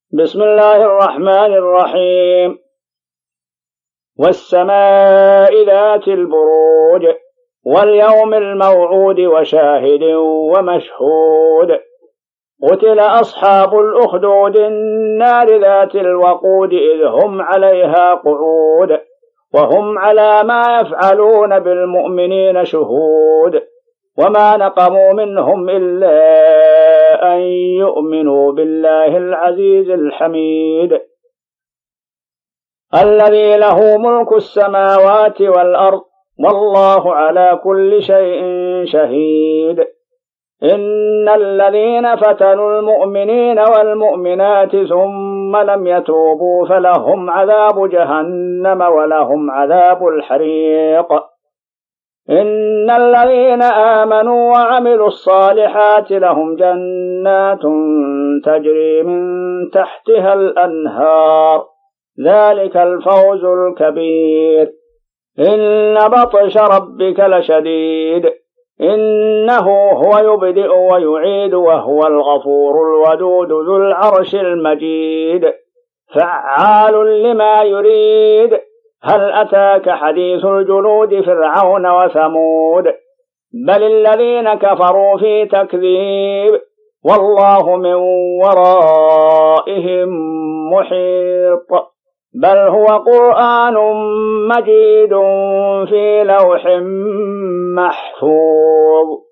بسم الله الرحمن الرحيم. والسماء ذات البروج واليوم الموعود وشاهد ومشهود. قتل أصحاب الأخدود النار ذات الوقود إذ هم عليها قعود وهم على ما يفعلون بالمؤمنين شهود. وما نقموا منهم إلا أن يؤمنوا بالله العزيز الحميد الذي له ملك السماوات والأرض والله على كل شيء شهيد. إن الذين فتنوا المؤمنين والمؤمنات ثم لم يتوبوا فلهم عذاب جهنم ولهم عذاب الحريق. إن الذين آمنوا وعملوا الصالحات لهم جنات تجري من تحتها الأنهار ذلك الفوز الكبير. إن بطش ربك لشديد إنه هو يبدئ ويعيد وهو الغفور الودود ذو العرش المجيد فعال لما يريد. هل أتاك حديث الجنود فرعون وثمود بل الذين كفروا في تكذيب والله من ورائهم محيط. بل هو قرآن مجيد في لوح محفوظ.